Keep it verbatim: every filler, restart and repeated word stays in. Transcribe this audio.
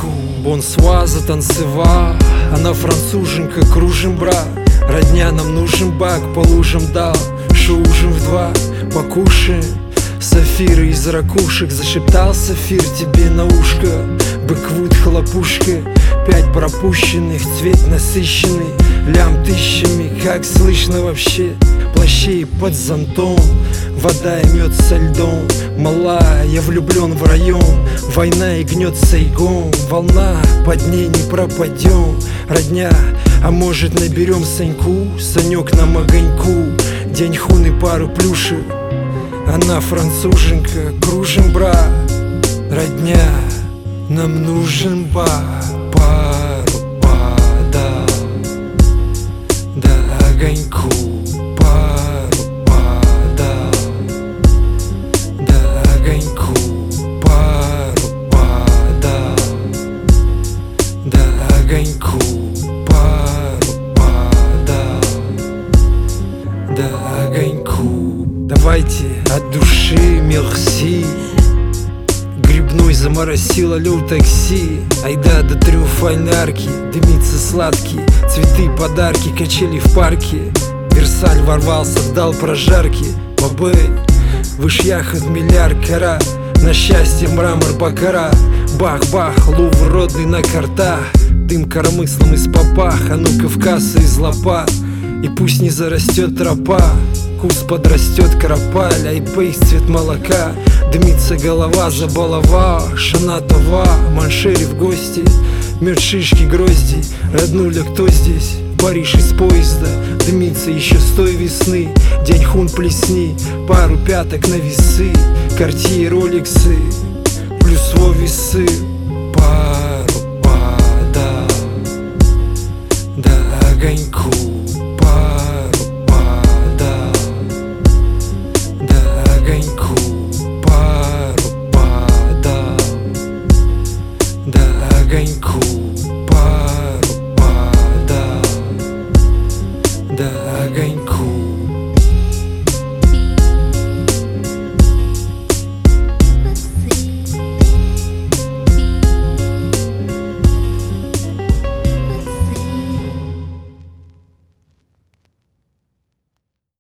огоньку. Бонсуа затанцевал, она француженка, кружим, брат. Родня, нам нужен бак, по лужам дал. Шо ужин в два, покушаем. Сафиры из ракушек, зашептал сафир тебе на ушко. Бэквуд хлопушка, пять пропущенных, цвет насыщенный, лям тысячами, как слышно вообще. Плащей под зонтом, вода и мед со льдом. Мала, я влюблен в район, война и гнет сайгон. Волна, под ней не пропадем, родня, а может наберем Саньку. Санек нам огоньку, день хун и пару плюшек. Она француженка, кружим, брат. Родня, нам нужен бар. Пару подал, да огоньку. Пару подал, да огоньку. Пару подал, да огоньку. Пару подал, да огоньку. Давайте от души мерси. Грибной заморосил, алло, такси. Айда до триумфальной арки, дымится сладкий. Цветы, подарки, качели в парке. Версаль ворвался, дал прожарки. Бабей, выш яхот миллиард кара. На счастье мрамор бакара. Бах-бах, Лувр родный на картах. Дым коромыслом из попах, а ну Кавказа из лопат. И пусть не зарастет тропа, кус подрастет карапаль, айпейс цвет молока. Дымится голова за балава, шанатова, маншери в гости. Мед шишки грозди, роднуля кто здесь? Париж из поезда, дымится еще с той весны. День хун плесни, пару пяток на весы. Картье, роликсы, плюс во весы. Пару подал, да огоньку. Пару подал, да огоньку.